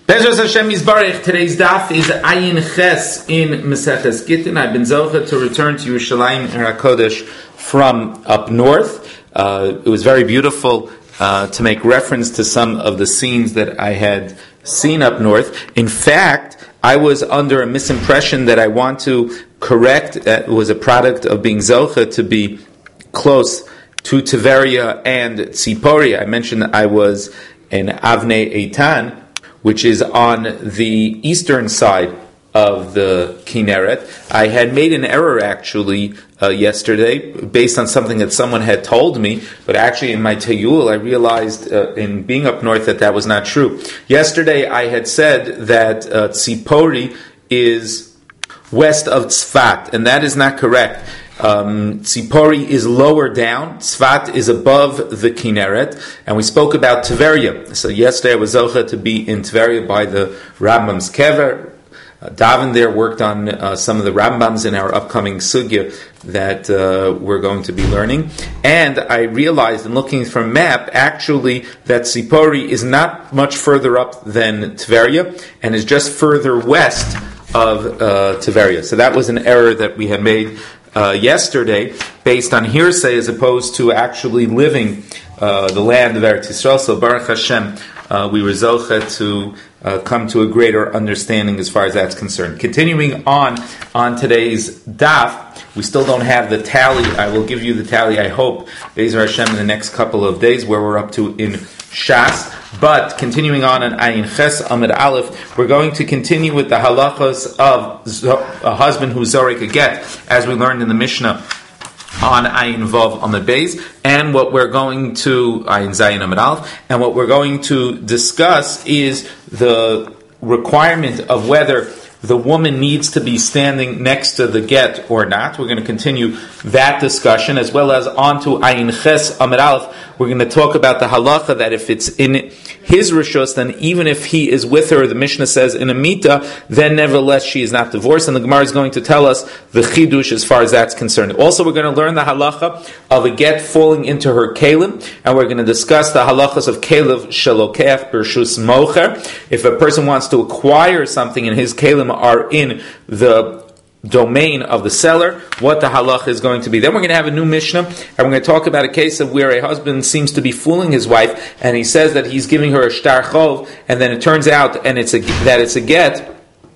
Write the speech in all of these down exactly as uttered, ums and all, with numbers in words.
Bezras Hashem Yisbarich. Today's daf is Ayin Ches in Maseches Gittin. I've been zocha to return to Yerushalayim and HaKodesh from up north. Uh, it was very beautiful uh, to make reference to some of the scenes that I had seen up north. In fact, I was under a misimpression that I want to correct. It was a product of being zocha to be close to Tiveria and Tzipori. I mentioned that I was in Avnei Eitan, which is on the eastern side of the Kinneret. I had made an error actually uh, yesterday based on something that someone had told me, but actually in my Teyul I realized uh, in being up north that that was not true. Yesterday I had said that uh, Tzipori is west of Tzfat, and that is not correct. Um, Tzipori is lower down, Tzfat is above the Kinneret, and we spoke about Tveria. So yesterday I was zocha to be in Tveria by the Rambam's Kever. Uh, Davin there worked on uh, some of the Rambams in our upcoming sugya that uh, we're going to be learning. And I realized in looking from a map, actually, that Tzipori is not much further up than Tveria, and is just further west of uh, Tveria. So that was an error that we had made Uh, yesterday, based on hearsay as opposed to actually living uh, the land of Eretz Yisrael. So Baruch Hashem, uh, we were zocha to uh, come to a greater understanding as far as that's concerned. Continuing on on today's daf, we still don't have the tally. I will give you the tally, I hope, Be'ezer Hashem, in the next couple of days, where we're up to in Shas. But continuing on in Ayin Ches Amid Aleph, we're going to continue with the halachas of a husband who zorek a get, as we learned in the Mishnah on Ayin Vav Amid Beis, and what we're going to Ayin Zayin Amid Aleph, and what we're going to discuss is the requirement of whether the woman needs to be standing next to the get or not. We're going to continue that discussion, as well as on to Ayin Ches Amid Aleph. We're going to talk about the halacha that if it's in his rishus, then even if he is with her, the Mishnah says in a mita, then nevertheless she is not divorced. And the Gemara is going to tell us the chidush as far as that's concerned. Also, we're going to learn the halacha of a get falling into her kelim, and we're going to discuss the halachas of kelev shelokech b'rshus mocher. If a person wants to acquire something and his kelim are in the domain of the seller, what the halach is going to be. Then we're going to have a new Mishnah, and we're going to talk about a case of where a husband seems to be fooling his wife, and he says that he's giving her a shtar chov, and then it turns out and it's a, that it's a get.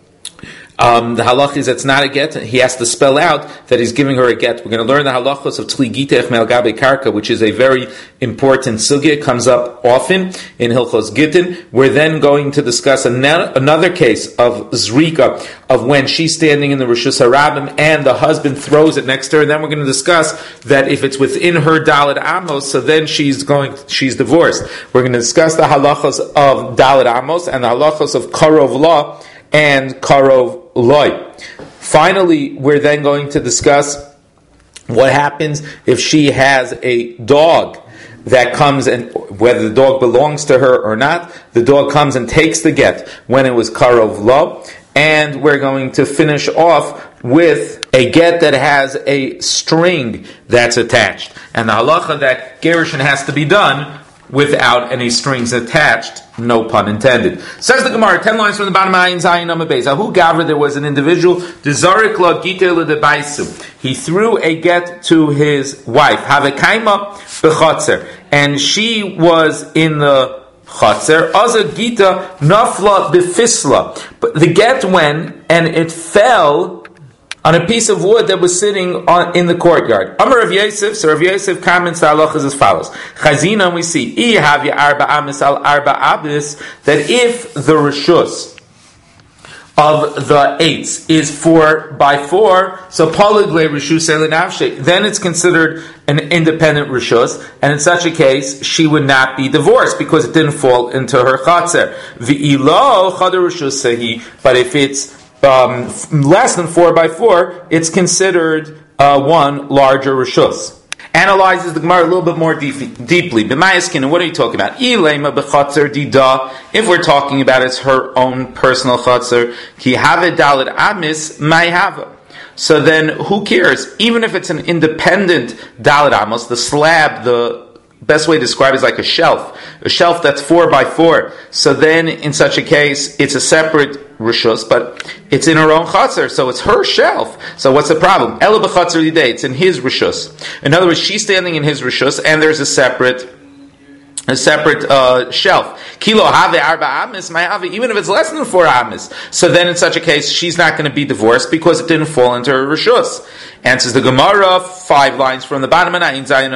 Um, the halach is it's not a get. He has to spell out that he's giving her a get. We're going to learn the halachos of tli gitech me'al gabe karka, which is a very important sugya. It comes up often in Hilchos Gittin. We're then going to discuss another, another case of zrika, of when she's standing in the Rishus Harabim and the husband throws it next to her. And then we're going to discuss that if it's within her Dalet Amos, so then she's going, she's divorced. We're going to discuss the halachos of Dalet Amos and the halachos of Karov Law and Karov Loi. Finally, we're then going to discuss what happens if she has a dog that comes, and whether the dog belongs to her or not, the dog comes and takes the get when it was Karov Lo. And we're going to finish off with a get that has a string that's attached. And the halacha that gerushin has to be done without any strings attached, no pun intended. Says the Gemara, ten lines from the bottom of Ayin Zayin Amud Beis. Ahu Gavra, there was an individual, Dezarik La Gita L'Debaisu. He threw a get to his wife, Havekaima B'Chotzer, and she was in the Chotzer. Aza Gita Nafla B'Fisla. But the get went, and it fell on a piece of wood that was sitting on, in the courtyard. Amar Rav Yosef, so Rav Yosef comments the halachas as follows. Chazina, we see, I havya arba amis al arba abis, that if the rishus of the eights is four by four, so poligle rishus elinavshe, then it's considered an independent rishus, and in such a case, she would not be divorced because it didn't fall into her chatzer. V'ilo chadar rishus sehi, but if it's Um, less than four by four, it's considered uh, one larger rishus. Analyzes the Gemara a little bit more deep, deeply. B'mayaskin, what are you talking about? Ilema b'chatzer dida. If we're talking about it's her own personal chatzer, ki have dalet amis may have. So then, who cares? Even if it's an independent dalet amos, the slab, the best way to describe it is like a shelf, a shelf that's four by four. So then, in such a case, it's a separate rishus, but it's in her own chatzar, so it's her shelf. So what's the problem? Ela b'chatzar lidei, it's in his rishus. In other words, she's standing in his rishus, and there's a separate a separate uh, shelf. Kilo have arba amis, my have, even if it's less than four amis. So then in such a case, she's not going to be divorced because it didn't fall into her rishus. Answers the Gemara, five lines from the bottom, no,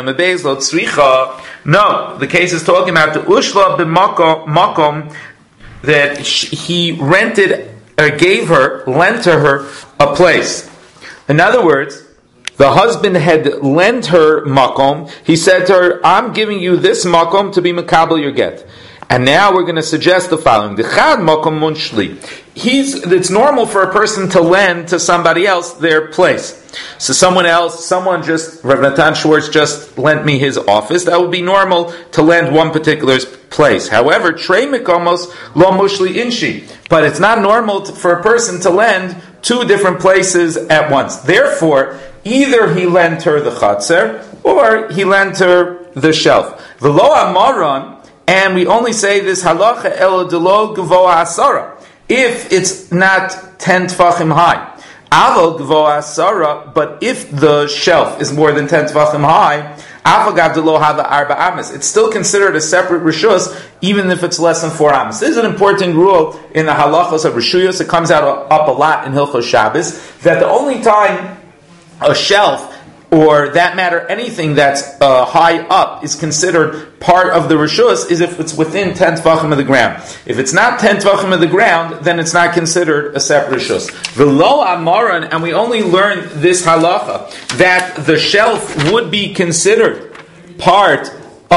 the case is talking about the ushla b'makom, that he rented, or gave her, lent to her, a place. In other words, the husband had lent her makom. He said to her, I'm giving you this makom to be makabel your get. And now we're going to suggest the following. The chad makom munshli. He's, it's normal for a person to lend to somebody else their place. So someone else, someone just, Rav Natan Schwartz just lent me his office. That would be normal to lend one particular place. However, trei makomos lo mushli inshi. But it's not normal to, for a person to lend two different places at once. Therefore, either he lent her the chatzar, or he lent her the shelf. V'lo amaron, and we only say this halacha el delo gvoa asara, if it's not ten tfachim high. Aval gvoa asara, but if the shelf is more than ten tfachim high, afagav delo hava arba amis, it's still considered a separate rishus, even if it's less than four amis. This is an important rule in the halachos of rishuyos. It comes out up a lot in Hilchos Shabbos, that the only time a shelf, or that matter, anything that's uh, high up, is considered part of the rishus, is if it's within ten tvachim of the ground. If it's not ten tvachim of the ground, then it's not considered a separate rishus. V'lo amaran, and we only learn this halacha, that the shelf would be considered part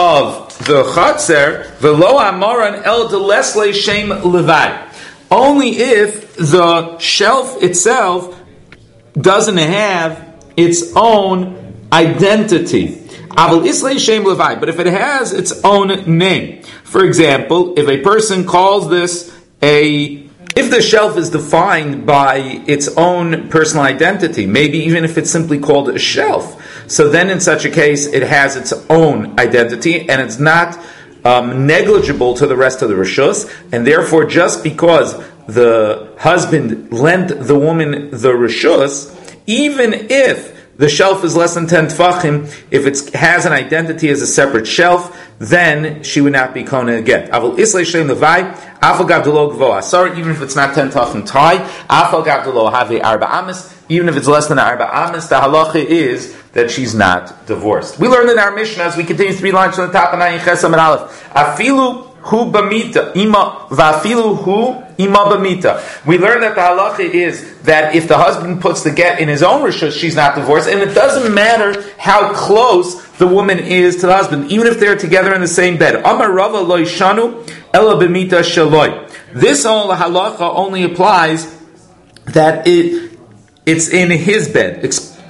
of the chatzer, v'lo amaran el delesle shem levad. Only if the shelf itself doesn't have its own identity. But if it has its own name, for example, if a person calls this a, if the shelf is defined by its own personal identity, maybe even if it's simply called a shelf, so then in such a case it has its own identity and it's not um, negligible to the rest of the rishus, and therefore just because the husband lent the woman the rishus, even if the shelf is less than ten tfachim, if it has an identity as a separate shelf, then she would not be kona get. Avol islay shem levai, afal gav delo gvo asar, even if it's not ten tfachim tai, afal gav delo have arba amis, even if it's less than arba amis, the halacha is that she's not divorced. We learned in our Mishnah, as we continue three lines from the top, and ayin ches amid aleph, afilu hu b'mita, ima va'afilu hu ima b'mita. We learn that the halacha is that if the husband puts the get in his own rishus, she's not divorced, and it doesn't matter how close the woman is to the husband, even if they're together in the same bed. Amar Rava lo yishanu ela b'mita shaloi. This whole halacha only applies that it it's in his bed.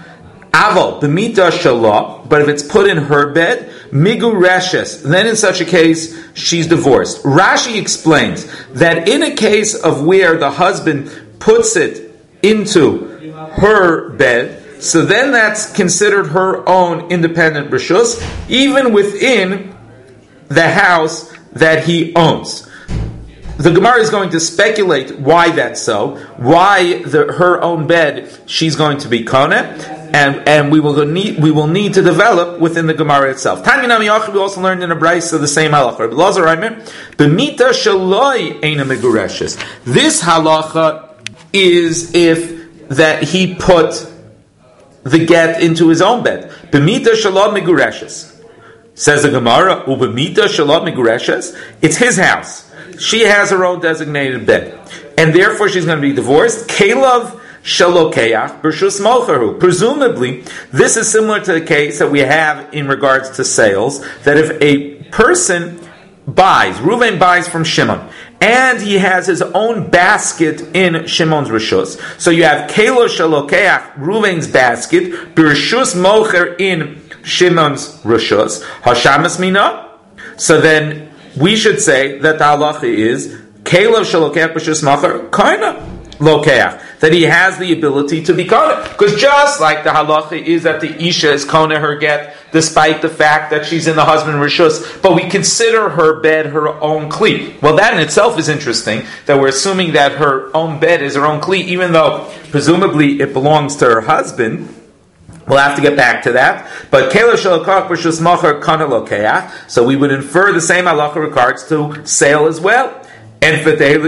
Aval b'mita shalah, but if it's put in her bed, migu reshes, then in such a case she's divorced. Rashi explains that in a case of where the husband puts it into her bed, so then that's considered her own independent rishus, even within the house that he owns. The Gemara is going to speculate why that's so, why the, her own bed she's going to be kona, and and we will need we will need to develop within the Gemara itself. Tanya Nami Yachid, we also learned in a brayso the same halacha. Lazar Aimer, b'mita shaloi eina megureshes. This halacha is if that he put the get into his own bed. B'mita shaloi megureshes. Says the Gemara, u'b'mita shaloi megureshes. It's his house. She has her own designated bed, and therefore she's going to be divorced. Kelav shalokeach b'rshus mocharu. Presumably, this is similar to the case that we have in regards to sales. That if a person buys, Reuven buys from Shimon, and he has his own basket in Shimon's rishus, so you have kelo shalokeach, Reuven's basket, b'rshus mocher in Shimon's rishus. Hashamas mina. So then we should say that the halacha is Kelev shalokeach b'shus macher kaina lokeach. that he has the ability to be kona. Because just like the halacha is that the isha is kona her get, despite the fact that she's in the husband rishus, but we consider her bed her own kli. Well, that in itself is interesting, that we're assuming that her own bed is her own kli, even though presumably it belongs to her husband. We'll have to get back to that. But so we would infer the same halacha regards to sale as well. And for the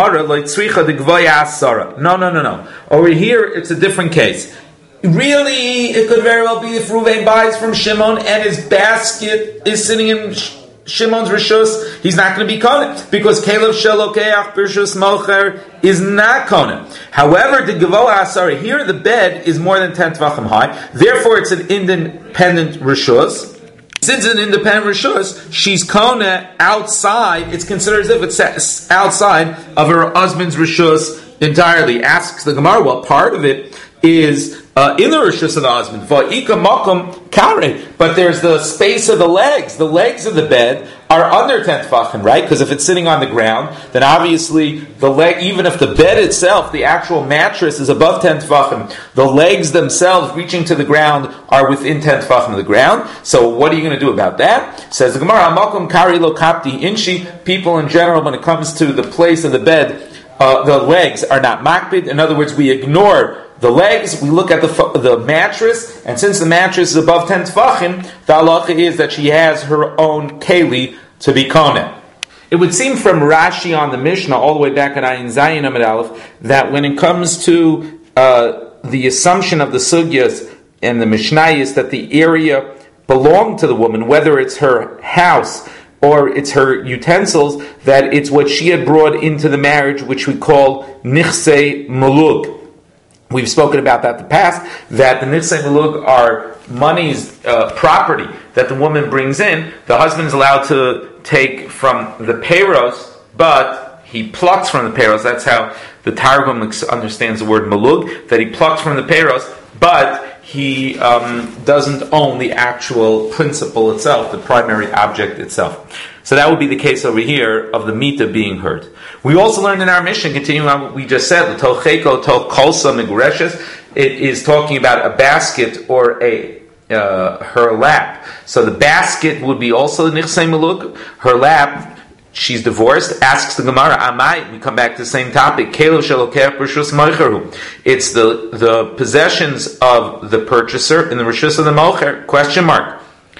no, no, no, no. Over here, it's a different case. Really, it could very well be if Ruvain buys from Shimon and his basket is sitting in Shimon's rishus, he's not going to be kohen because Caleb shelokeach b'rishus mocher is not kohen. However, the Gavoa Asari here, the bed is more than ten tvachim high. Therefore, it's an independent rishus. Since it's an independent rishus, she's kohen outside. It's considered as if it's outside of her husband's rishus entirely. Asks the Gemara, well, part of it is uh, in the rishus of the husband. Va'ika makom kare, but there's the space of the legs. The legs of the bed are under ten tefachim, right? Because if it's sitting on the ground, then obviously the leg, even if the bed itself, the actual mattress is above ten tefachim, the legs themselves reaching to the ground are within ten tefachim of the ground. So what are you going to do about that? Says the Gemara, makom kari lo kapti inshi. People in general, when it comes to the place of the bed, uh, the legs are not makbid. In other words, we ignore the legs, we look at the the mattress, and since the mattress is above ten tefachim, the halacha is that she has her own keli to be kohen. It would seem from Rashi on the Mishnah, all the way back at Ayin Zayin Amid Aleph, that when it comes to uh, the assumption of the sugyas and the Mishnayos that the area belonged to the woman, whether it's her house or it's her utensils, that it's what she had brought into the marriage, which we call nichsei mulug. We've spoken about that in the past, that the nichsei mulug are money's uh, property that the woman brings in. The husband is allowed to take from the peiros, but he plucks from the peiros. That's how the Targum understands the word mulug, that he plucks from the peiros, but he um, doesn't own the actual principle itself, the primary object itself. So that would be the case over here of the mita being heard. We also learned in our mission, continuing on what we just said, the tocheko to kolsa migureshes, it is talking about a basket or a uh, her lap. So the basket would be also the nichsei mulug. Her lap, she's divorced, asks the Gemara, Amai, we come back to the same topic, Kelo shelokeh b'rishus moicheru. It's the, the possessions of the purchaser in the rishus of the mocher, question mark.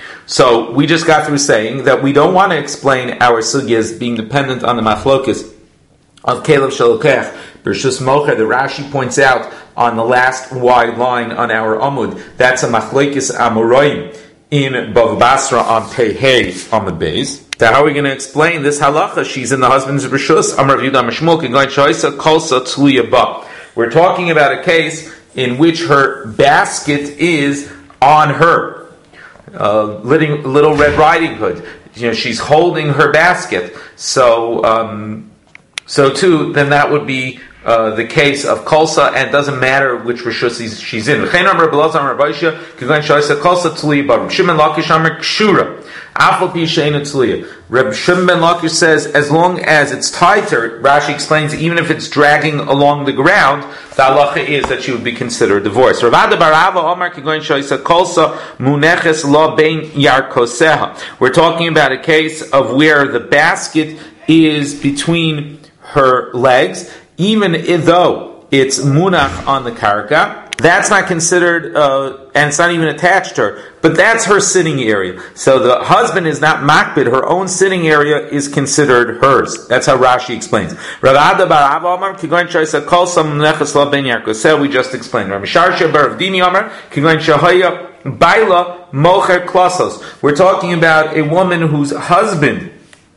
So we just got through saying that we don't want to explain our sugyas being dependent on the machlokes of Kelo shelokeh b'rishus mocher. The Rashi points out on the last wide line on our Amud, that's a machlokes amoraim in Bava Basra on Pehei on the base. So how are we going to explain this halacha? She's in the husband's rishus. Amar Rav Yehuda Mishmul Kigoin Shoisa Kolsa Tluya Ba. We're talking about a case in which her basket is on her. Uh, little, little Red Riding Hood. You know, she's holding her basket. So, um, so too, then that would be Uh, the case of kolsa, and it doesn't matter which rishus she's in. Reb Shimon ben Lakish says, as long as it's tied to her, Rashi explains, even if it's dragging along the ground, the halacha is that she would be considered divorced. We're talking about a case of where the basket is between her legs, even though it's munach on the karka. That's not considered, uh, and it's not even attached to her, but that's her sitting area. So the husband is not makbid, her own sitting area is considered hers. That's how Rashi explains. We just explained. We're talking about a woman whose husband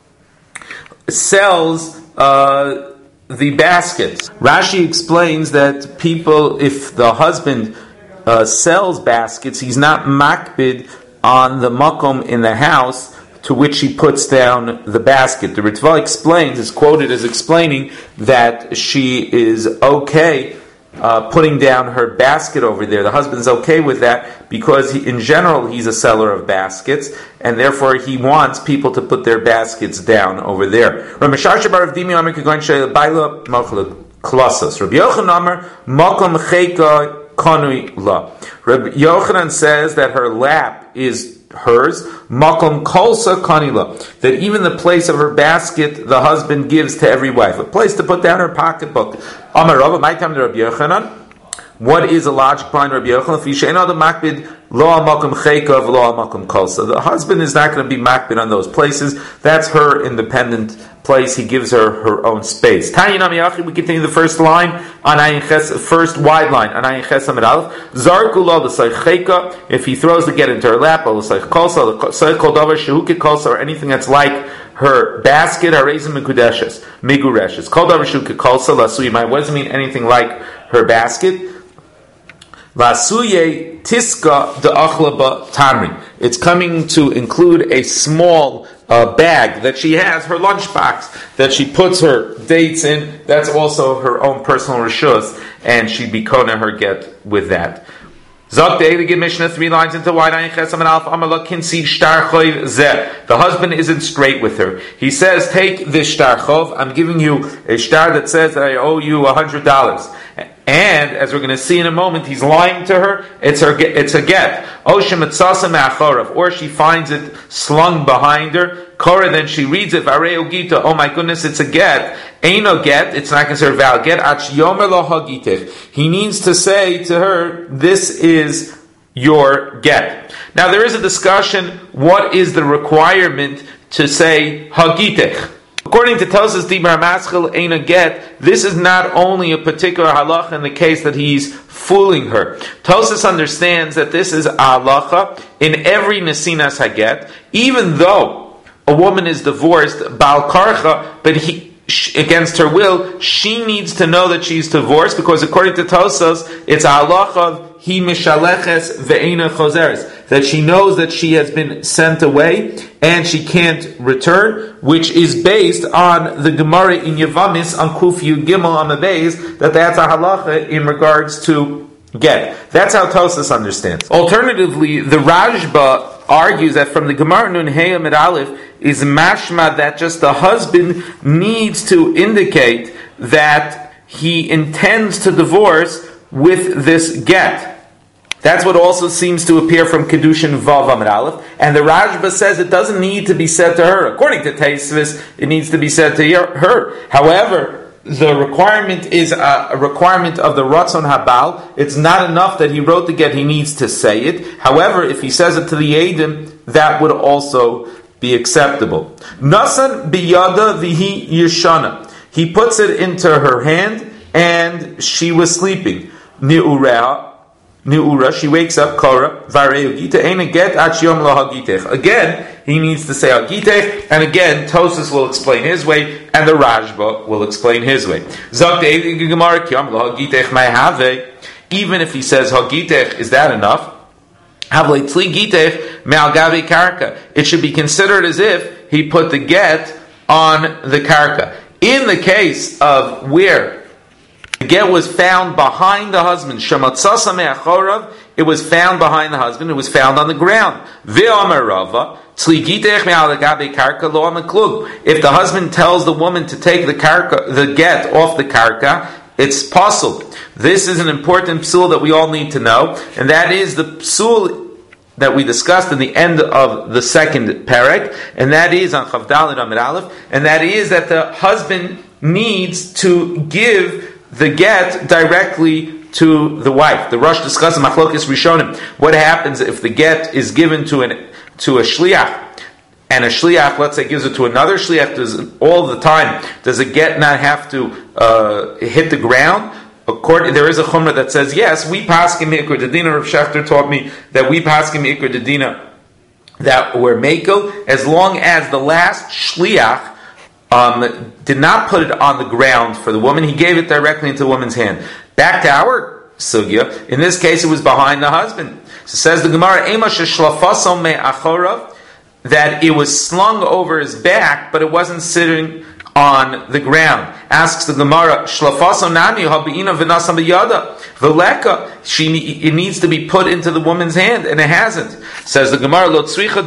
sells uh, the baskets. Rashi explains that people, if the husband uh, sells baskets, he's not makbid on the makom in the house to which he puts down the basket. The Ritva explains, is quoted as explaining that she is okay uh, putting down her basket over there. The husband's okay with that because he, in general he's a seller of baskets, and therefore he wants people to put their baskets down over there. klasos. Rabbi Yochanan Amar makom cheka kanui la. Rabbi Yochanan says that her lap is hers. Makom kolsa kanila. That even the place of her basket, the husband gives to every wife, a place to put down her pocketbook. Amar Rava, my time to Rabbi Yochanan. What is a logic behind Rabbi Yochanan? The husband is not going to be makbid on those places. That's her independent place. He gives her her own space. We continue the first line on Ayin Ches, first wide line on Ayin Ches Amid Aleph. If he throws the get into her lap, or anything that's like her basket, harezim mekudeshes, migureshes. Kol davar shu kekolsa lasuyim. What does it mean? Anything like her basket? Lasuye tiska de achlaba tamri. It's coming to include a small uh, bag that she has, her lunchbox, that she puts her dates in. That's also her own personal rishus, and she'd be kona her get with that. Zok the Eilige Mishnah, three lines into wide Ayin Chesam and Alf Amalak Kinsi Shtar Choiv Zeh. The husband isn't straight with her. He says, take this Shtar Chov, I'm giving you a shtar that says that I owe you a hundred dollars. And, as we're going to see in a moment, he's lying to her, it's her, it's a get. Or she finds it slung behind her. Korah, then she reads it, Vareo Gita, oh my goodness, it's a get. Eino get, it's not considered valid get. Ach yomer lo hagitech. He needs to say to her, this is your get. Now there is a discussion, what is the requirement to say hagitech? According to Tosas Dibra Maschil Eina Get, this is not only a particular halacha in the case that he's fooling her. Tosas understands that this is a halacha in every Nesinas Haget, even though a woman is divorced, Baal Karcha, but he, against her will, she needs to know that she's divorced, because according to Tosas, it's a halacha of Hi Mishaleches Ve'ena Chozeres, that she knows that she has been sent away and she can't return, which is based on the Gemara in Yevamis on Kuf Yud Gimel on the base, that that's a halacha in regards to get. That's how Tosas understands. Alternatively, the Rajba argues that from the Gemara Nun Hey Amid Aleph is mashma that just the husband needs to indicate that he intends to divorce with this get. That's what also seems to appear from Kedushin Vav Amid Aleph. And the Rajba says it doesn't need to be said to her. According to Taisvis, it needs to be said to her. However, the requirement is a requirement of the Ratzon Habal. It's not enough that he wrote the get, he needs to say it. However, if he says it to the Eidim, that would also be acceptable. Nasan biyada vihi yeshana. He puts it into her hand, and she was sleeping. Ni'ureha. Ni'ura, she wakes up, Korah, Vareu Gita, Eina Get, Ach Yom Lo Hagitech. Again, he needs to say Hagitech, and again, Tosas will explain his way, and the Rajba will explain his way. Zok De'edik Gemara, Yom Lo Hagitech Mai Have. Even if he says Hagitech, is that enough? Havle Tzli Gitech Me'al Gavi Karka. It should be considered as if he put the get on the Karka. In the case of where the get was found behind the husband, it was found behind the husband, it was found on the ground. If the husband tells the woman to take the karka, the get off the karka, it's possible. This is an important psul that we all need to know, and that is the psul that we discussed in the end of the second perek, and that is on Chavdal and Amid Aleph, and that is that the husband needs to give the get directly to the wife. The Rosh discusses Machlokes Rishonim. What happens if the get is given to an to a shliach, and a shliach, let's say, gives it to another shliach? Does all the time does a get not have to uh, hit the ground? According, there is a chumrah that says yes. We paskim ikr dedina. Rav Shechter taught me that we paskim ikr dedina that we're mekel as long as the last shliach Um, did not put it on the ground for the woman. He gave it directly into the woman's hand. Back to our sugya. In this case, it was behind the husband. So says the Gemara, that it was slung over his back, but it wasn't sitting on the ground. Asks the Gemara, Veleka, she it needs to be put into the woman's hand, and it hasn't. Says the Gemara,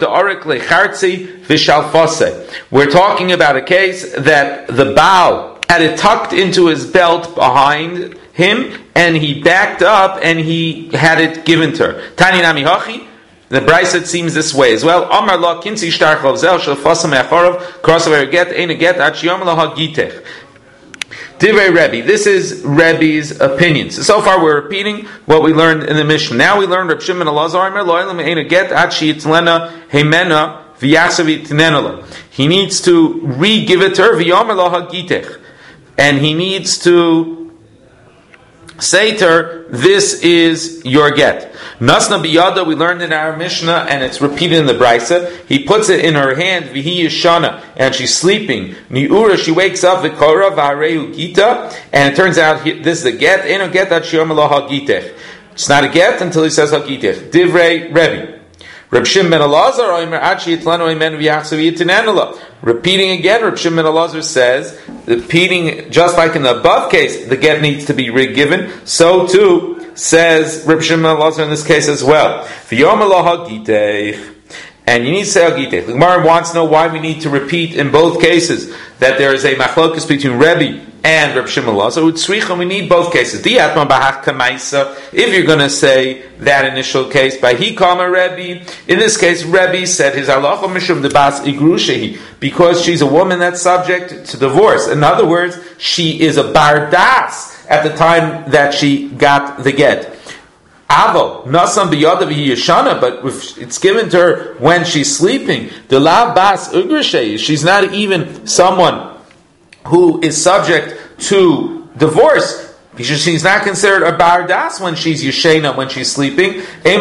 we're talking about a case that the Baal had it tucked into his belt behind him, and he backed up and he had it given to her. Tani nami hachi. The Brisa seems this way as well. Amar la kinsi shtar chavzel shel fasam me'acharav crossover get ein get at shiyam la hagitech. Divrei Rebbe. This is Rebbe's opinion. So, so far we're repeating what we learned in the Mishnah. Now we learned Reb Shimon Elazar Omer lo elam ein get at shiyitlena heimena v'yasav yitnenela. He needs to re-give it to her v'yomer la hagitech, and he needs to say to her, this is your get. Nasna biyada, we learned in our Mishnah, and it's repeated in the Brisa. He puts it in her hand, vihi yishana, and she's sleeping. Niura, she wakes up, vikora v'hareu gita, and it turns out he, this is a get. Eno get that shiyom lo hagitech. It's not a get until he says hagitech. Divrei Rebbe. Reb Shimon ben Elazar, oimer achi yitlanu imen v'yachsav yitinenela. Repeating again, Reb Shimon ben Elazar says, repeating just like in the above case, the get needs to be re-given. So too says Reb Shimon ben Elazar in this case as well. V'yom lo hagitech. And you need to say hagitech. The Gemara wants to know why we need to repeat in both cases that there is a machlokus between Rebbe and Reb Shimon ben Elazar. Utzricha, we need both cases. If you're going to say that initial case by Hikama Rebbe, in this case Rebbe said his halacha mishum debas igrushehi, because she's a woman that's subject to divorce. In other words, she is a bardas at the time that she got the get. Avo nasam biyadav yishana, but if it's given to her when she's sleeping, the la bas igrushehi, she's not even someone who is subject to divorce, because she's not considered a bardas when she's yeshena, when she's sleeping. I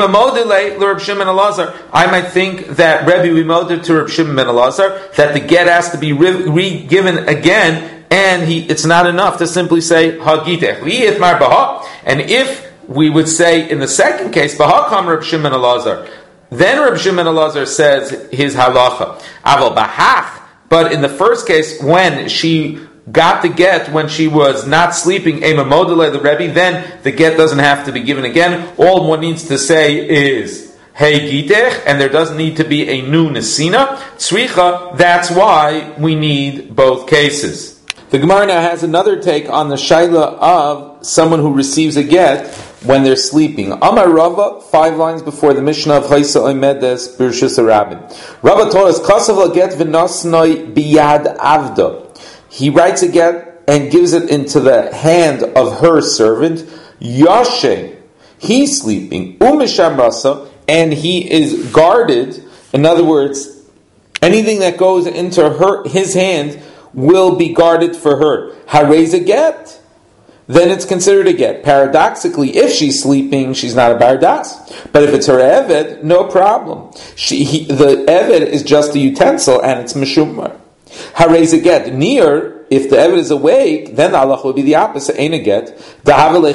might think that Rebbe we moded to Reb Shimon ben Elazar that the get has to be re-given again, and he it's not enough to simply say hagitech. And if we would say in the second case, Bahakam Reb Shimon ben Elazar, then Reb Shimon ben Elazar says his halacha. Aval bahach. But in the first case, when she got the get, when she was not sleeping, Ema Modele, the Rebbe, then the get doesn't have to be given again. All one needs to say is, Hey Gitech, and there doesn't need to be a new Nesina. Tzricha, that's why we need both cases. The Gemara now has another take on the Shaila of someone who receives a get when they're sleeping. Amar Rava, five lines before the Mishnah of Chaysa Oimedes Birshus Arabim. Rava told us, Kasav get v'nosnoi biyad avda. He writes a get and gives it into the hand of her servant. Yashe, he's sleeping. Umisham rasa, and he is guarded. In other words, anything that goes into her his hand will be guarded for her. Harez a get, then it's considered a get. Paradoxically, if she's sleeping, she's not a bardas. But if it's her eved, no problem. She, he, the eved is just a utensil, and it's meshumar. Harez a get. Near, if the eved is awake, then Allah will be the opposite. Ain't a get. The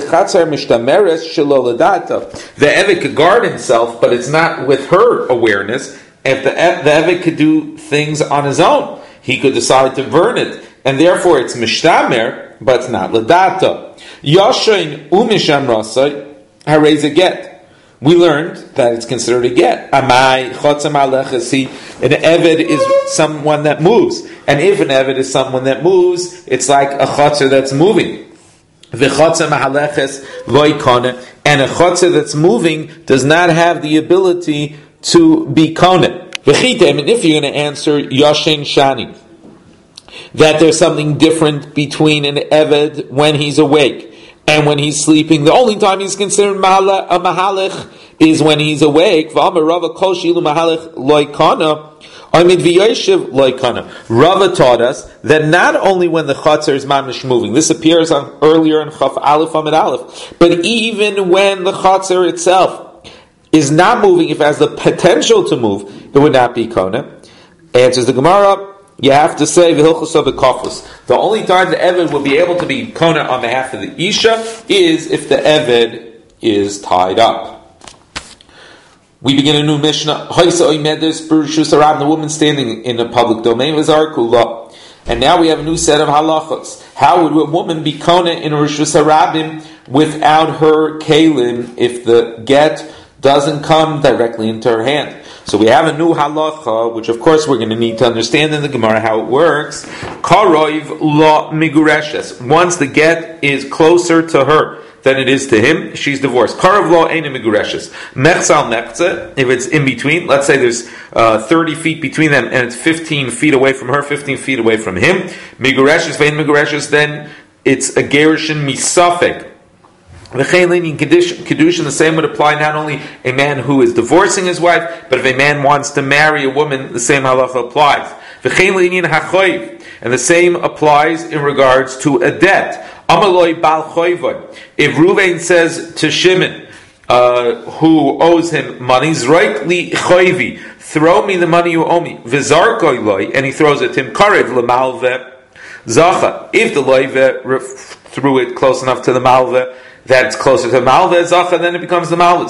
eved could guard himself, but it's not with her awareness. If the, the eved could do things on his own, he could decide to burn it, and therefore it's mishtamer, but it's not ladata. Yashain umisham rasai harez a get. We learned that it's considered a get. Amai chotzam alechasi. An eved is someone that moves, and if an eved is someone that moves, it's like a chotzer that's moving. V'chotzam haleches loikone, and a chotzer that's moving does not have the ability to be kone. And if you're going to answer Yashin Shani, that there's something different between an Eved when he's awake and when he's sleeping, the only time he's considered a Mahalich is when he's awake. Rava taught us that not only when the Chatzar is mamish moving, this appears on, earlier in Chaf Aleph Amid Aleph, but even when the Chatzar itself is not moving, if it has the potential to move, it would not be Kona. Answers the Gemara, you have to say V'hilchus b'kofus. The only time the Eved will be able to be Kona on behalf of the Isha is if the Eved is tied up. We begin a new Mishnah. The woman standing in a public domain was Arkula. And now we have a new set of halachos. How would a woman be Kona in Rishus Harabim without her kalim if the get doesn't come directly into her hand? So we have a new halacha, which of course we're going to need to understand in the Gemara how it works. Karoiv lo migureshes. Once the get is closer to her than it is to him, she's divorced. Karav lo ein migureshes. Mechzal mechze, if it's in between, let's say there's uh, thirty feet between them and it's fifteen feet away from her, fifteen feet away from him. Migureshes, vein migureshes, then it's a gerushin misafek. The Kedushin, the same would apply not only a man who is divorcing his wife, but if a man wants to marry a woman, the same halacha applies. And the same applies in regards to a debt. If Ruvain says to Shimon, uh, who owes him money, Zraikli choivi, throw me the money you owe me, and he throws it to him, karev lemalve zacha. If the loive threw it close enough to the malve, that's closer to Malva Zacha, then it becomes the Malva's.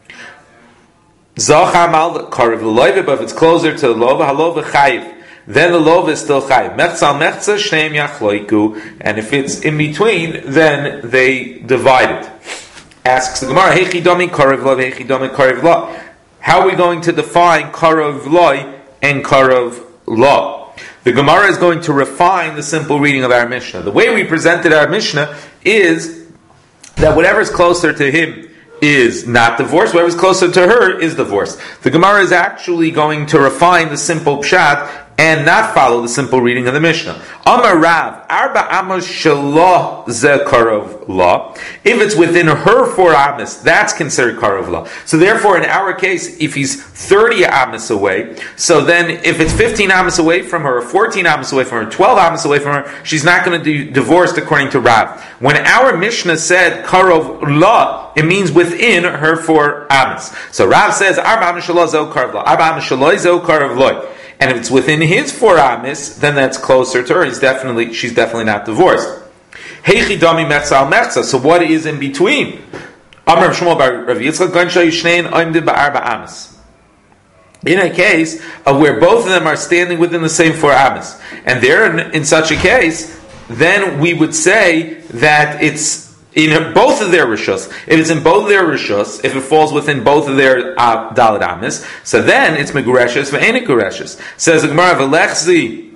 Zacha Malva, Karev Loiva, but if it's closer to the Lova, Halova Chayiv, then the Lova is still Chayiv. Mechzal Mechza, Shneim Yachloiku, and if it's in between, then they divide it. Asks the Gemara, Hechi Domi Karev Lo, Hechi Domi Karev Lo. How are we going to define Karev Lo and Karev Lo? The Gemara is going to refine the simple reading of our Mishnah. The way we presented our Mishnah is that whatever's closer to him is not divorced, whatever's closer to her is divorced. The Gemara is actually going to refine the simple pshat and not follow the simple reading of the Mishnah. Amar Rav, Arba Amos Shalah Ze Karov La. If it's within her four Amos, that's considered Karov La. So therefore, in our case, if he's thirty Amos away, so then if it's fifteen Amos away from her, or fourteen Amos away from her, twelve Amos away from her, she's not going to be divorced according to Rav. When our Mishnah said Karov La, it means within her four Amos. So Rav says, Arba Amos Shalah Ze Karov La. Arba Amos Shalah Ze Karov La. And if it's within his four amis, then that's closer to her. He's definitely, she's definitely not divorced. Heichi dami mechza al mechza. So what is in between? Amar Shmuel bar Rav Yitzchak Gansha Yishnein Oimdim ba'arba amis. In a case of where both of them are standing within the same four amis, and they're in, in such a case, then we would say that it's in both of their rishos. If it's in both of their rishos, if it falls within both of their uh, daled amis, so then it's megureshes ve'enik gureshes. Says the Gemara, v'lechzi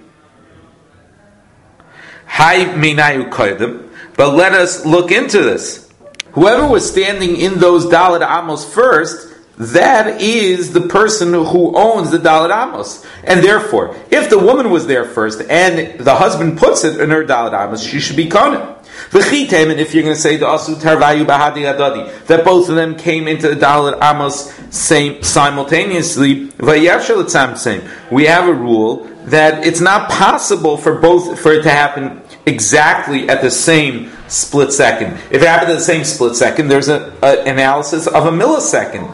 hay minayu koydem. But let us look into this. Whoever was standing in those daled amos first, that is the person who owns the daled amos. And therefore, if the woman was there first and the husband puts it in her daled amos, she should be kohen. And if you're going to say the asu tarvayu bahadi adadi, that both of them came into the Dalet Amos same simultaneously, we have a rule that it's not possible for both for it to happen exactly at the same split second. If it happened at the same split second, there's an analysis of a millisecond.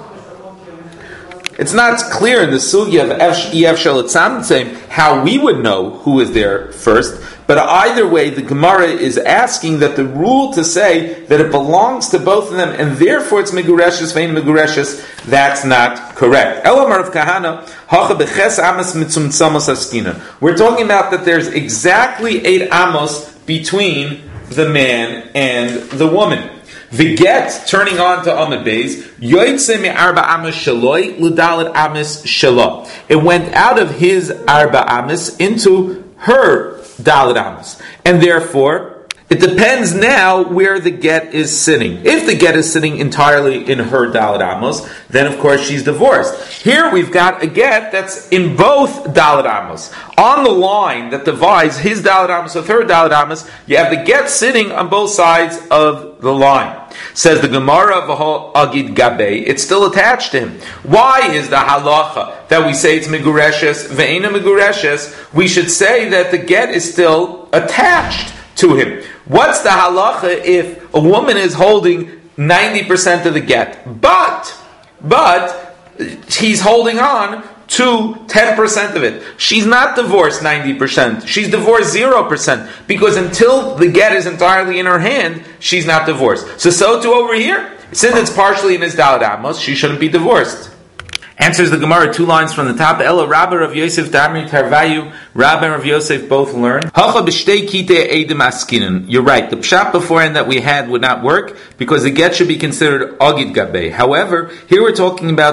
It's not clear in the sugya of Ev Shel Etzam how we would know who is there first. But either way, the Gemara is asking that the rule to say that it belongs to both of them, and therefore it's Megureshes, Vein Megureshes, that's not correct. Elamar of Kahana, Hacha Beches Amos Mitzum Tzamos Askina. We're talking about that there's exactly eight Amos between the man and the woman. Viget, turning on to Amud Beis, Yoitze me Arba Amos Shaloi, Ludalit Amos Shalah. It went out of his Arba Amos into her Dalet Amos. And therefore, it depends now where the get is sitting. If the get is sitting entirely in her Dalet Amos, then of course she's divorced. Here we've got a get that's in both Dalet Amos. On the line that divides his Dalet Amos with her Dalet Amos, you have the get sitting on both sides of the line. Says the Gemara of Agid Gabe, it's still attached to him. Why is the halacha that we say it's Megureshes, Ve'ena Megureshes? We should say that the get is still attached to him. What's the halacha if a woman is holding ninety percent of the get, but, but, he's holding on to ten percent of it. She's not divorced ninety percent. She's divorced zero percent. Because until the get is entirely in her hand, she's not divorced. So, so too over here, since it's partially in his Dalet Amos, she shouldn't be divorced. Answers the Gemara two lines from the top. Ella Rabbi Rav Yosef Damri Tarvayu. Rabbi and Rav Yosef both learn. Hacha b'shtei kitei eidim askinen. You're right. The pshat beforehand that we had would not work because the get should be considered agid gabei. However, here we're talking about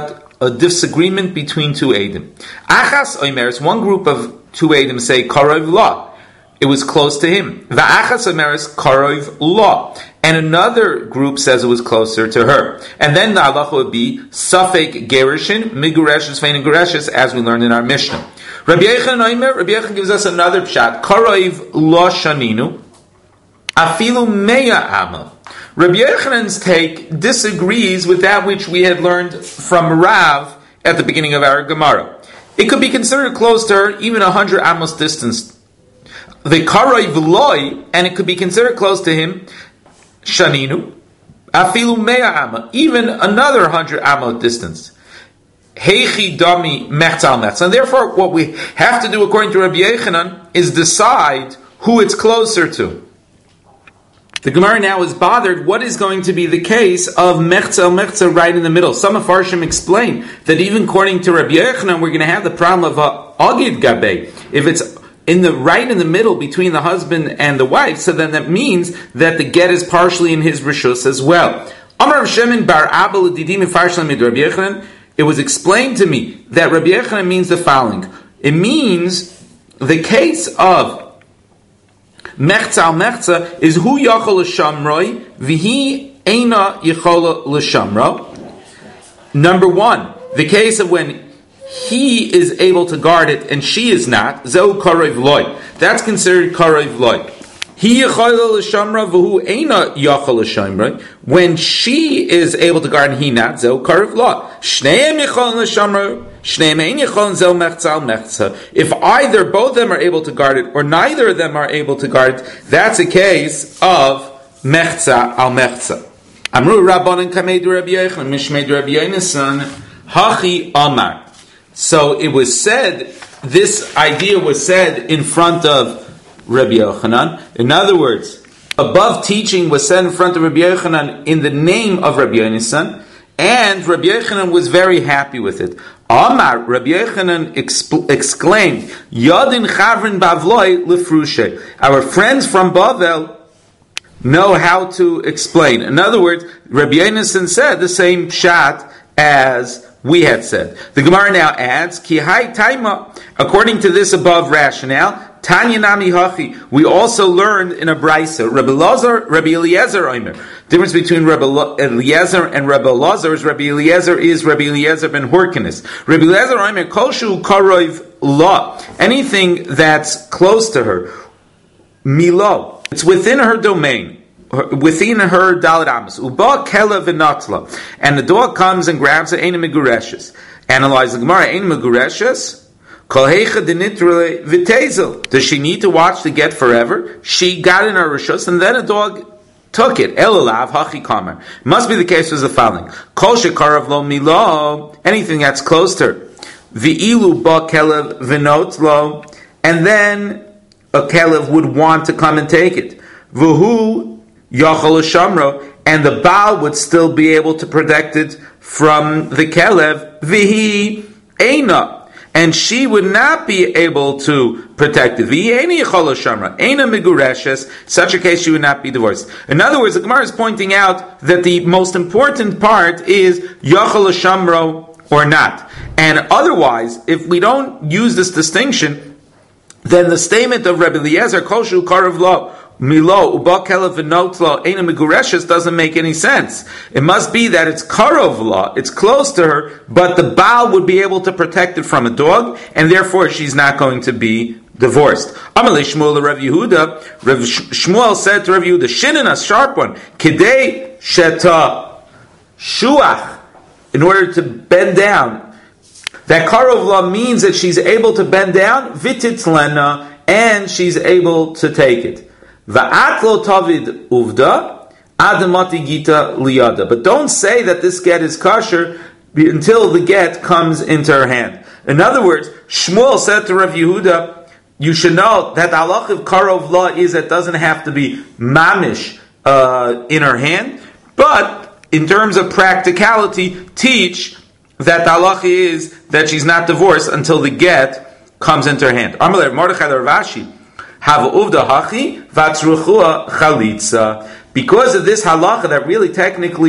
a disagreement between two Eidim. Achas Oimeres, one group of two Eidim say Karov La. It was close to him. Va'achas Oimeres Karov La. And another group says it was closer to her. And then the halacha would be Safek Gerishin, Migureshes, Fein Gereshes, as we learned in our Mishnah. Rabbi Yechon Oimer, Rabbi Yechon gives us another pshat. Karov La Shaninu, Afilu Meya Ama. Rabbi Yechanan's take disagrees with that which we had learned from Rav at the beginning of our Gemara. It could be considered close to her, even a hundred amos distance. The Karov Loi, and it could be considered close to him, Shaninu, afilu meya amma, even another hundred amma distance. Heichi dami mechtal mechtal. And therefore, what we have to do, according to Rabbi Yechanan, is decide who it's closer to. The Gemara now is bothered. What is going to be the case of mechtal mechtal right in the middle? Some of Farshim explain that even according to Rabbi Yechanan, we're going to have the problem of a agid gabe. If it's in the right in the middle between the husband and the wife, so then that means that the get is partially in his rishus as well. Amar Shemin bar Abel didim farshlam mid Rabbi Yechanan. It was explained to me that Rabbi Yechanan means the following. It means the case of mechza mechza is hu yachol l'shamroi v'hi eina yachol l'shamro. Number one, the case of when he is able to guard it and she is not. Zeu karev loy. That's considered karev loy. He yachol l'shamra v'hu eina yachol l'shamra. When she is able to guard and he not, zeu karev loy. Shneim yachol l'shamra, shneim ein yachol zeu mechza mechza. If either both of them are able to guard it or neither of them are able to guard it, that's a case of mechza al mechza. Amru rabbanan kameid Rabbi Yechon mishmeid Rabbi Yonasan hachi amar. So it was said, this idea was said in front of Rabbi Yochanan. In other words, above teaching was said in front of Rabbi Yochanan in the name of Rabbi Yonasan, and Rabbi Yochanan was very happy with it. Amar, Rabbi Yochanan exp- exclaimed, Yadin chavrin bavloi lefrushe. Our friends from Bavel know how to explain. In other words, Rabbi Yonasan said the same pshat as we had said. The Gemara now adds, Ki hai taima, according to this above rationale, Tanya nami hachi, we also learned in a brisa, Rabbi Lazar, Rabbi Eliezer Omer. Difference between Rabbi Eliezer and Rabbi Lazar is Rabbi Eliezer is Rabbi Eliezer ben Horkinus. Rabbi Eliezer Omer, koshu karov la, anything that's close to her, milo, it's within her domain, within her daled amos, uba kela v'natla, and the dog comes and grabs it, ein megureshes. Analyze the Gemara, ein megureshes, kol heicha denitrele v'tezel. Does she need to watch the get forever? She got in her rishus, and then a dog took it. Elalav hachi kamer. Must be the case was the following: kol shekarav lo milo, anything that's close to her, v'ilu ba kelev v'notlo, and then a kelev would want to come and take it. V'hu Yachol Shamro, and the Baal would still be able to protect it from the Kelev, Vihi Eina, and she would not be able to protect it. Vihi Eina Yachol Shamra, Eina Migureshes, such a case she would not be divorced. In other words, the Gemara is pointing out that the most important part is Yachol Shamro or not. And otherwise, if we don't use this distinction, then the statement of Rabbi Eliezer, Koshu Karav Lo, Milo, Uba Kelev V'notlo, Eina Megureshes doesn't make any sense. It must be that it's Karov law, it's close to her, but the Baal would be able to protect it from a dog, and therefore she's not going to be divorced. Amalei Shmuel Rav Yehuda, Rav Shmuel said to Rav Yehuda, Shinin, a sharp one, Kidei Sheta Shuach, in order to bend down. That Karov law means that she's able to bend down, Vititlena, and she's able to take it. Va'atlo tavid uvda adamati gita liyada. But don't say that this get is kosher until the get comes into her hand. In other words, Shmuel said to Rav Yehuda, you should know that the halach of karov law is that it doesn't have to be mamish uh, in her hand, but in terms of practicality, teach that the halach is that she's not divorced until the get comes into her hand. Amalei Mordechai Ravashi. Because of this halacha that really technically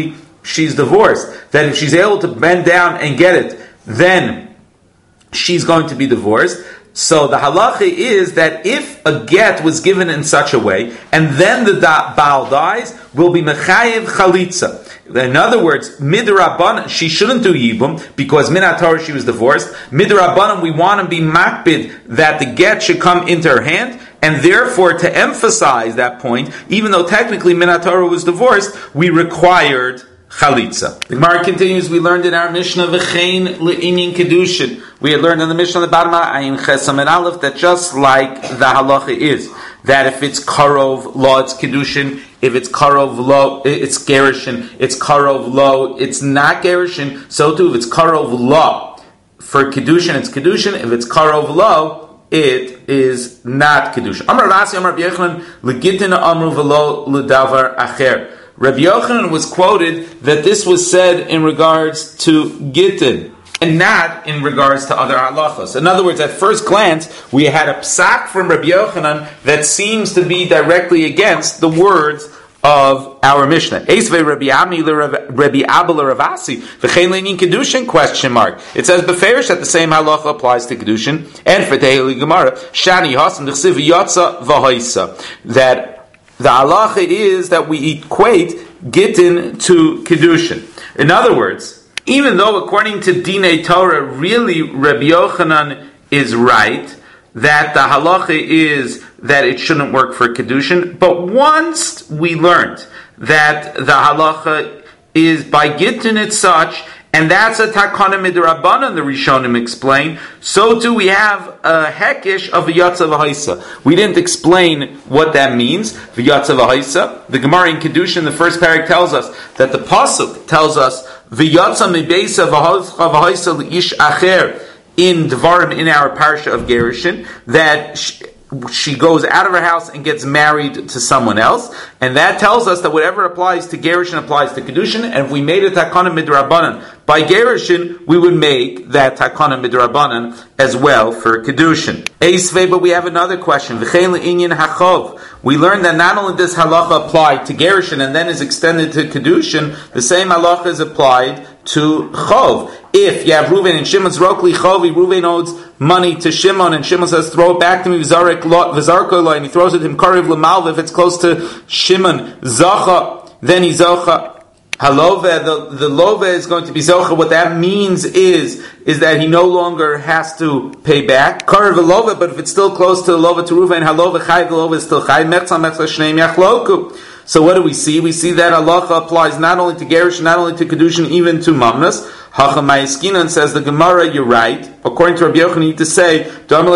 she's divorced. That if she's able to bend down and get it, then she's going to be divorced. So the halacha is that if a get was given in such a way, and then the da- Baal dies, will be mechayev chalitza. In other words, midrabanan, she shouldn't do yibum, because min haTorah she was divorced. Midrabanan, we want to be makbid that the get should come into her hand, and therefore to emphasize that point, even though technically min haTorah was divorced, we required chalitza. The Gemara continues, we learned in our Mishnah, v'chein le'inyin kedushin. We had learned in the Mishnah, the bottom of Ayin Chesam and Aleph, that just like the halacha is, that if it's karov lo, it's kedushin. If it's karov lo, it's gerushin. It's karov lo, it's not gerushin. So too, if it's karov lo, for kedushin, it's kedushin. If it's karov lo, it is not kedushin. Amar Rasi, Amar Rabbi Yochanan, legitin amru v'lo ledavar acher. Rabbi Yochanan was quoted that this was said in regards to Gittin, and not in regards to other halachos. In other words, at first glance, we had a psak from Rabbi Yochanan that seems to be directly against the words of our Mishnah. Eisvei Rabbi Ami Rabbi Abel Ravasi v'chein leinin kedushin question mark. It says beferish that the same halacha applies to kedushin, and for Tehilli Gemara Shani Hasan D'chsiv Yatsa V'Haisa, that the halacha is that we equate Gittin to kedushin. In other words, even though according to Dinei Torah, really Rabbi Yochanan is right, that the halacha is that it shouldn't work for kedushin, but once we learned that the halacha is by Gittin it's such, and that's a takana midrabanan, the Rishonim explain, so too we have a hekish of v'yatza v'haisa. We didn't explain what that means, v'yatza v'haisa. The Gemara in Kedushin, the first parak, tells us that the pasuk tells us v'yatza mibeisa v'haisa li'ish acher in Dvarim, in our parsha of Gerushin, that she, she goes out of her house and gets married to someone else, and that tells us that whatever applies to Gerushin applies to Kedushin, and if we made a takana midrabanan by Gerushin, we would make that takana midrabanan as well for Kedushin. Eisvei, but we have another question. V'chein le'inyin hachov. We learned that not only does halacha apply to Gerushin and then is extended to Kedushin, the same halacha is applied to chov. If you have Reuven and Shimon Zrokli Chovi, Reuven owes money to Shimon, and Shimon says, throw it back to me, V'zarek V'zarko lo, and he throws it to him, Kariv L'malv, if it's close to Shimon, Zacha, then he Zacha. Halove, the, the Love is going to be Zacha. What that means is, is that he no longer has to pay back. Kariv L'love, but if it's still close to the Love to Reuven, Halove, Chayv L'love is still Chayv, Mechza, Mechza, Shneim Yachloku. So what do we see? We see that halacha applies not only to Gerush, not only to Kedushin, even to Mamnas. Hachamayiskinan says the Gemara, you're right. According to Rabbi Yochanan, you need to say,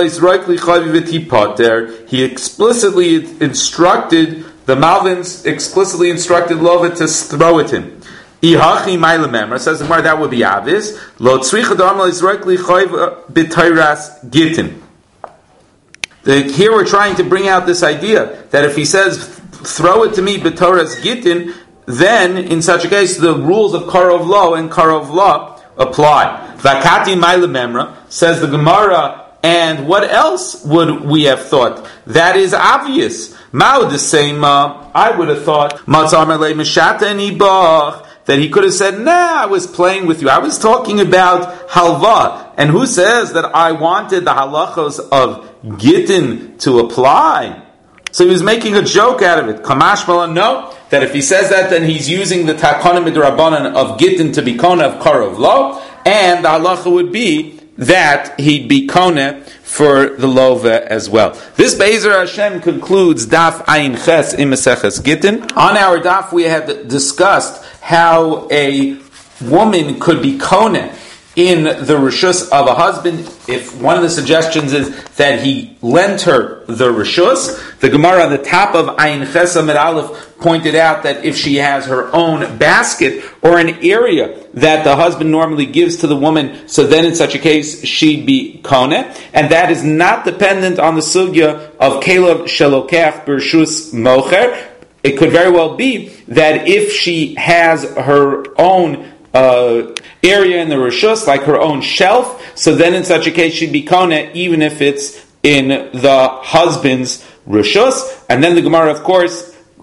he explicitly instructed, the Malvins explicitly instructed Lovet to throw it in. Ihachi Mailamemra says the Gemara, that would be obvious. Lo tzricha d'amel Yisrael chayv b'tayras gitin. Here we're trying to bring out this idea that if he says, throw it to me b'toras gitin, then in such a case the rules of karov lo and karov lo apply. Vakati ma'ila memra, says the Gemara, and what else would we have thought? That is obvious. Ma'u the same. Uh, I would have thought matzar melei mishata and ibach, that he could have said, nah, I was playing with you. I was talking about halva. And who says that I wanted the halachos of Gittin to apply? So he was making a joke out of it. Kamash Mala, no, that if he says that, then he's using the takana midrabanan of Gittin to be kona of karov lo, and the halacha would be that he'd be kona for the love as well. This Be'ezer Hashem concludes Daf Ayin Ches in Maseches Gittin. On our Daf, we had discussed how a woman could be kona in the rishus of a husband, if one of the suggestions is that he lent her the rishus. The Gemara on the top of Ayin Ches Amid Aleph pointed out that if she has her own basket or an area that the husband normally gives to the woman, so then in such a case she'd be koneh, and that is not dependent on the sugya of Kelev Shelokech Bershus Mocher. It could very well be that if she has her own uh, area in the rishus, like her own shelf, so then in such a case she'd be koneh, even if it's in the husband's rishus. And then the Gemara, of course,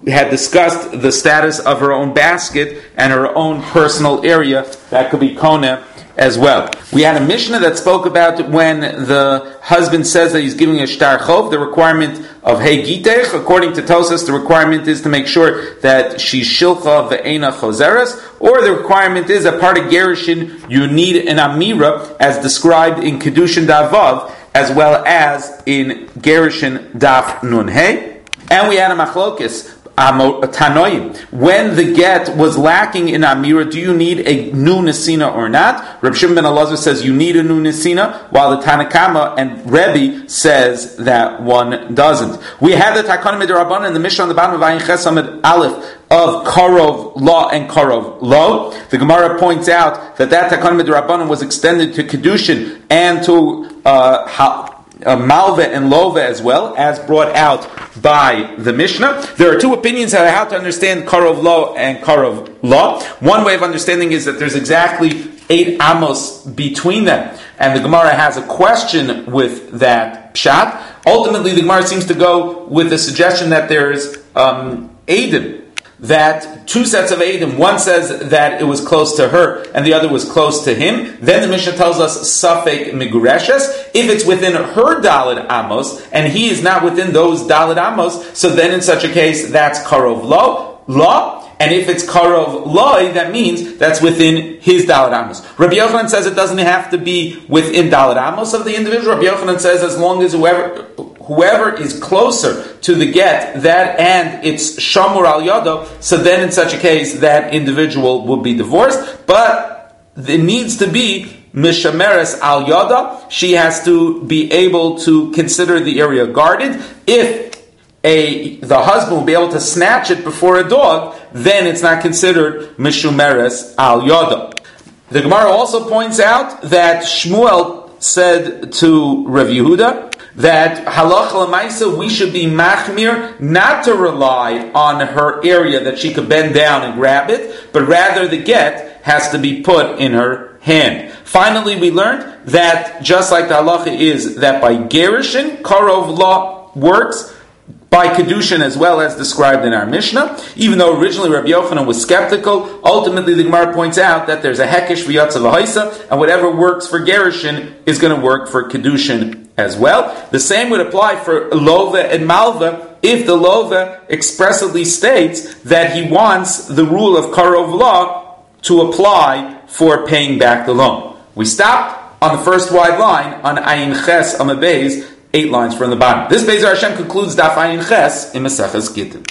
had discussed the status of her own basket and her own personal area that could be kona as well. We had a Mishnah that spoke about when the husband says that he's giving a shtar chov, the requirement of hey gitech. According to Tosas, the requirement is to make sure that she's shilcha ve'ena chozeres, or the requirement is that part of gerushin you need an amira as described in Kedushin Davav, as well as in gerushin Daf Nun Hey. And we had a machlokis. Tanoim. When the get was lacking in Amira, do you need a new Nesina or not? Reb Shimon ben Elazar says you need a new Nesina, while the Tanakama and Rebbe says that one doesn't. We have the Takana Midrabanan in the Mishnah on the bottom of Ayin Ches Amud Aleph of Karov Law and Karov Lo. The Gemara points out that that Takana Midrabanan was extended to Kedushin and to uh, ha- Uh, Malva and Lova as well, as brought out by the Mishnah. There are two opinions on how to understand Karov Lo and Karov Law. One way of understanding is that there's exactly eight amos between them, and the Gemara has a question with that pshat. Ultimately, the Gemara seems to go with the suggestion that there's um, Eidim, that two sets of Eidim, one says that it was close to her and the other was close to him. Then the Mishnah tells us Safek Migureshes. If it's within her Daled Amos and he is not within those Daled Amos, so then in such a case that's Karov Lo, Law. And if it's Karov Loi, that means that's within his Daled Amos. Rabbi Yochanan says it doesn't have to be within Daled Amos of the individual. Rabbi Yochanan says as long as whoever whoever is closer to the get, that and it's Shamur al Yado, so then in such a case that individual will be divorced. But it needs to be Mishameres al Yada. She has to be able to consider the area guarded. If A, the husband will be able to snatch it before a dog, then it's not considered Mishumeres al Yoda. The Gemara also points out that Shmuel said to Rav Yehuda that halacha l'maisa we should be machmir not to rely on her area that she could bend down and grab it, but rather the get has to be put in her hand. Finally, we learned that just like the halacha is that by gerushin, karov law works, by Kedushin as well as described in our Mishnah. Even though originally Rabbi Yochanan was skeptical, ultimately the Gemara points out that there's a hekesh v'yatza v'haisa, and whatever works for Gerushin is going to work for Kedushin as well. The same would apply for Lova and Malva if the Lova expressly states that he wants the rule of Karov Law to apply for paying back the loan. We stopped on the first wide line on Ayin Ches Amabez, eight lines from the bottom. This Bezer Hashem concludes Daf Ayin Ches in Maseches Gittin.